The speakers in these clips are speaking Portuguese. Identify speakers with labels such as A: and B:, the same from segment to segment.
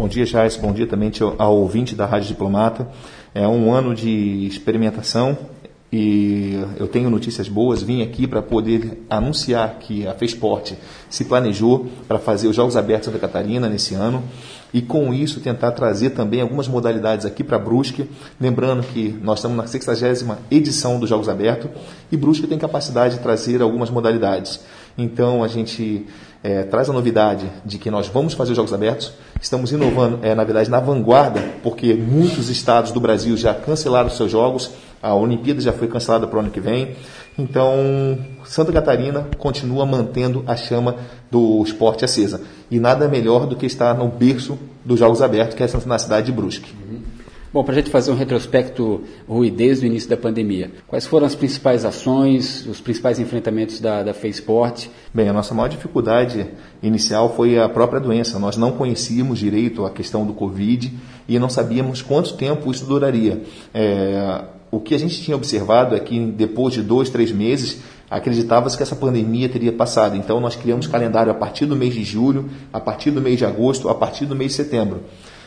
A: Bom dia, Jais. Bom dia também ao ouvinte da Rádio Diplomata. É um ano de experimentação e eu tenho notícias boas. Vim aqui para poder anunciar que a FESPORT se planejou para fazer os Jogos Abertos Santa Catarina nesse ano e, com isso, tentar trazer também algumas modalidades aqui para Brusque. Lembrando que nós estamos na 60ª edição dos Jogos Abertos e Brusque tem capacidade de trazer algumas modalidades. Então, a gente traz a novidade de que nós vamos fazer os Jogos Abertos. Estamos inovando, na verdade, na vanguarda, porque muitos estados do Brasil já cancelaram seus jogos. A Olimpíada já foi cancelada para o ano que vem. Então, Santa Catarina continua mantendo a chama do esporte acesa. E nada melhor do que estar no berço dos Jogos Abertos, que é na cidade de Brusque.
B: Bom, para a gente fazer um retrospecto, Rui, desde o início da pandemia, quais foram as principais ações, os principais enfrentamentos da FESPORT?
A: Bem, a nossa maior dificuldade inicial foi a própria doença. Nós não conhecíamos direito a questão do Covid e não sabíamos quanto tempo isso duraria. O que a gente tinha observado é que depois de 2, 3 meses, acreditava-se que essa pandemia teria passado. Então, nós criamos calendário a partir do mês de julho, a partir do mês de agosto, a partir do mês de setembro.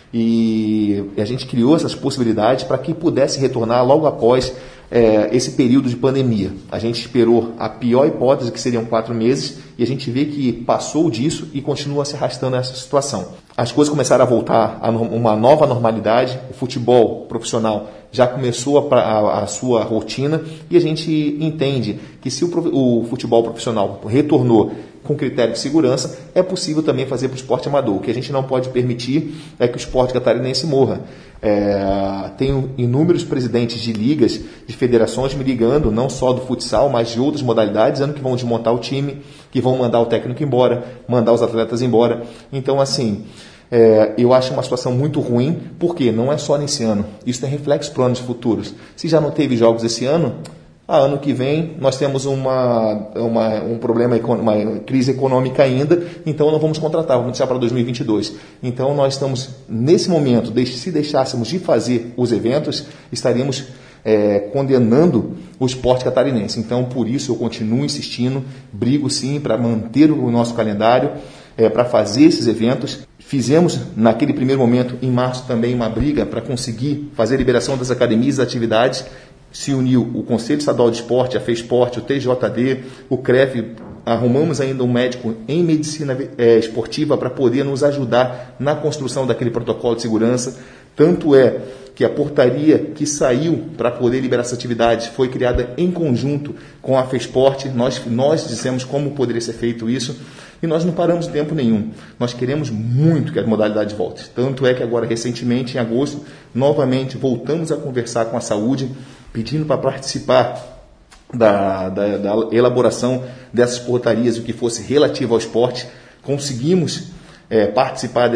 A: E a gente criou essas possibilidades para que pudesse retornar logo após esse período de pandemia. A gente esperou a pior hipótese, que seriam 4 meses, e a gente vê que passou disso e continua se arrastando essa situação. As coisas começaram a voltar a uma nova normalidade, o futebol profissional já começou a sua rotina e a gente entende que se o futebol profissional retornou com critério de segurança, é possível também fazer para o esporte amador. O que a gente não pode permitir é que o esporte catarinense morra. Tenho inúmeros presidentes de ligas, de federações me ligando, não só do futsal, mas de outras modalidades, dizendo que vão desmontar o time, que vão mandar o técnico embora, mandar os atletas embora. Então, assim, eu acho uma situação muito ruim, porque não é só nesse ano. Isso tem reflexo para anos futuros. Se já não teve jogos esse ano, ano que vem nós temos um problema, uma crise econômica ainda, então não vamos contratar, vamos deixar para 2022. Então nós estamos, nesse momento, se deixássemos de fazer os eventos, estaríamos condenando o esporte catarinense. Então, por isso, eu continuo insistindo, brigo sim para manter o nosso calendário, para fazer esses eventos. Fizemos, naquele primeiro momento, em março, também uma briga para conseguir fazer a liberação das academias e das atividades. Se uniu o Conselho Estadual de Esporte, a FESPORT, o TJD, o CREF. Arrumamos ainda um médico em medicina esportiva para poder nos ajudar na construção daquele protocolo de segurança. Tanto é que a portaria que saiu para poder liberar essa atividade foi criada em conjunto com a FESPORT. Nós dissemos como poderia ser feito isso e nós não paramos tempo nenhum. Nós queremos muito que a modalidade volte. Tanto é que agora, recentemente, em agosto, novamente voltamos a conversar com a saúde, pedindo para participar da elaboração dessas portarias, o que fosse relativo ao esporte. Conseguimos participar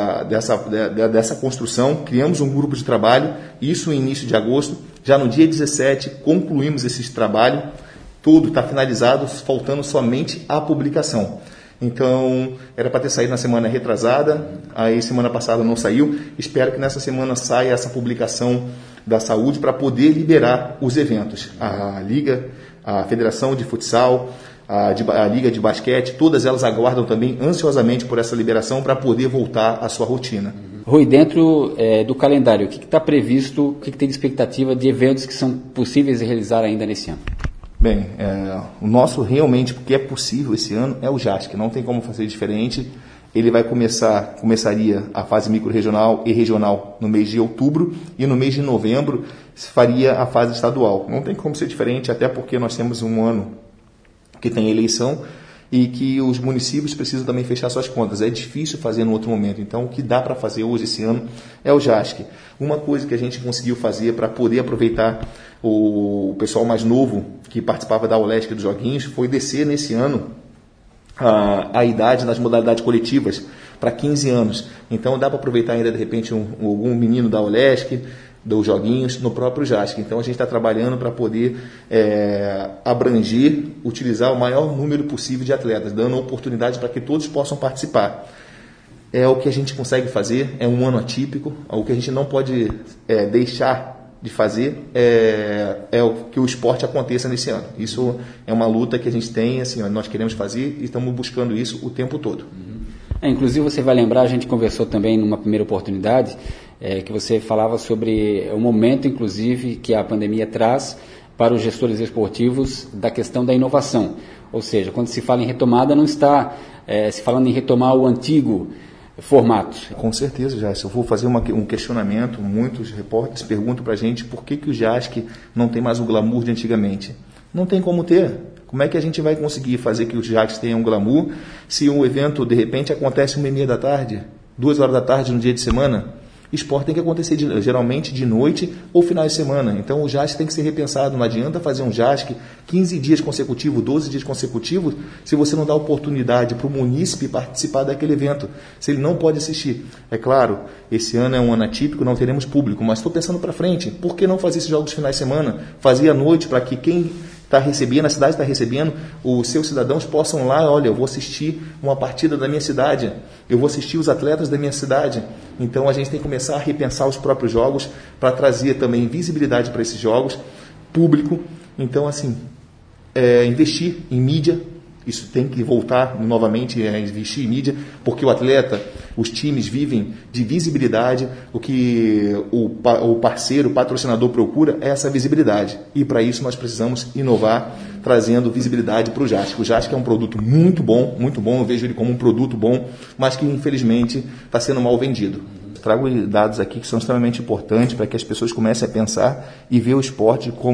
A: dessa construção, criamos um grupo de trabalho, isso no início de agosto. Já no dia 17 concluímos esse trabalho, tudo está finalizado, faltando somente a publicação. Então, era para ter saído na semana retrasada, aí semana passada não saiu. Espero que nessa semana saia essa publicação da saúde para poder liberar os eventos. A Liga, a Federação de Futsal, a Liga de Basquete, todas elas aguardam também ansiosamente por essa liberação para poder voltar à sua rotina.
B: Rui, dentro do calendário, o que está previsto, o que tem de expectativa de eventos que são possíveis de realizar ainda nesse ano?
A: Bem, o nosso realmente, porque é possível esse ano, é o JASC, não tem como fazer diferente. Ele começaria a fase micro-regional e regional no mês de outubro e no mês de novembro se faria a fase estadual. Não tem como ser diferente, até porque nós temos um ano que tem eleição e que os municípios precisam também fechar suas contas. É difícil fazer no outro momento. Então, o que dá para fazer hoje, esse ano, é o JASC. Uma coisa que a gente conseguiu fazer para poder aproveitar o pessoal mais novo que participava da ULESC dos Joguinhos foi descer nesse ano a idade nas modalidades coletivas para 15 anos. Então, dá para aproveitar ainda, de repente, algum menino da ULESC, dos Joguinhos, no próprio JASC. Então, a gente está trabalhando para poder abranger, utilizar o maior número possível de atletas, dando oportunidade para que todos possam participar. É o que a gente consegue fazer, é um ano atípico. O que a gente não pode deixar de fazer é o que o esporte aconteça nesse ano. Isso é uma luta que a gente tem, assim, nós queremos fazer e estamos buscando isso o tempo todo.
B: Inclusive você vai lembrar, a gente conversou também numa primeira oportunidade, que você falava sobre o momento, inclusive, que a pandemia traz para os gestores esportivos da questão da inovação. Ou seja, quando se fala em retomada, não está se falando em retomar o antigo formato.
A: Com certeza, Jask. Eu vou fazer um questionamento. Muitos repórteres perguntam para a gente por que o Jask não tem mais o glamour de antigamente. Não tem como ter. Como é que a gente vai conseguir fazer que o Jask tenha um glamour se um evento, de repente, acontece 1h30 da tarde, 2 horas da tarde no dia de semana? Esporte tem que acontecer geralmente de noite ou final de semana. Então o JASC tem que ser repensado. Não adianta fazer um JASC 15 dias consecutivos, 12 dias consecutivos, se você não dá oportunidade para o munícipe participar daquele evento. Se ele não pode assistir. É claro, esse ano é um ano atípico, não teremos público, mas estou pensando para frente. Por que não fazer esses jogos finais de semana? Fazer à noite para que quem está recebendo, a cidade está recebendo, os seus cidadãos possam lá, olha, eu vou assistir uma partida da minha cidade, eu vou assistir os atletas da minha cidade. Então a gente tem que começar a repensar os próprios jogos para trazer também visibilidade para esses jogos, público. Então, assim, investir em mídia, isso tem que voltar novamente a investir em mídia, porque o atleta, os times vivem de visibilidade. O que o parceiro, o patrocinador procura é essa visibilidade. E para isso nós precisamos inovar, trazendo visibilidade para o JASC. O JASC é um produto muito bom, eu vejo ele como um produto bom, mas que infelizmente está sendo mal vendido. Trago dados aqui que são extremamente importantes para que as pessoas comecem a pensar e ver o esporte como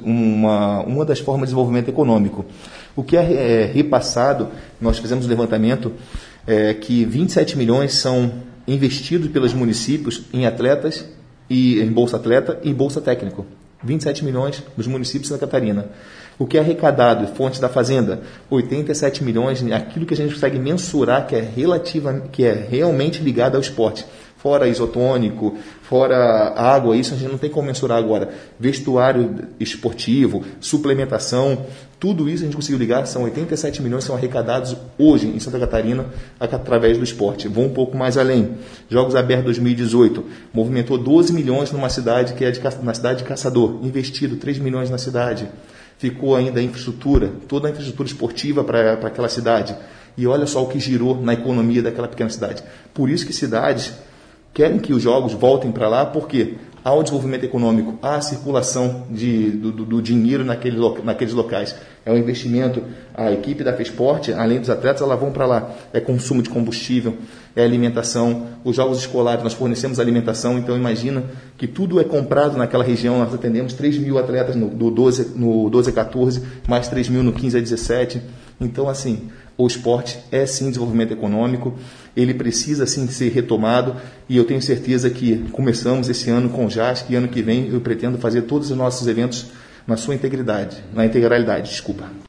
A: uma das formas de desenvolvimento econômico. O que é repassado, nós fizemos um levantamento que 27 milhões são investidos pelos municípios em atletas, e em Bolsa Atleta e Bolsa Técnico. 27 milhões dos municípios de Santa Catarina. O que é arrecadado, fontes da Fazenda, 87 milhões, aquilo que a gente consegue mensurar que é realmente ligado ao esporte. Fora isotônico, fora água, isso a gente não tem como mensurar agora. Vestuário esportivo, suplementação, tudo isso a gente conseguiu ligar, são 87 milhões que são arrecadados hoje em Santa Catarina através do esporte. Vou um pouco mais além. Jogos Abertos 2018, movimentou 12 milhões numa cidade que é na cidade de Caçador, investido 3 milhões na cidade. Ficou ainda a infraestrutura, toda a infraestrutura esportiva para aquela cidade. E olha só o que girou na economia daquela pequena cidade. Por isso que cidades querem que os jogos voltem para lá, porque há o desenvolvimento econômico, há a circulação do dinheiro naqueles locais. É um investimento, a equipe da FESPORT, além dos atletas, elas vão para lá. É consumo de combustível, é alimentação. Os jogos escolares, nós fornecemos alimentação, então imagina que tudo é comprado naquela região. Nós atendemos 3 mil atletas no 12 a 14, mais 3 mil no 15 a 17. Então, assim, o esporte é sim desenvolvimento econômico, ele precisa sim ser retomado, e eu tenho certeza que começamos esse ano com o JASC, e ano que vem eu pretendo fazer todos os nossos eventos na sua integralidade, desculpa.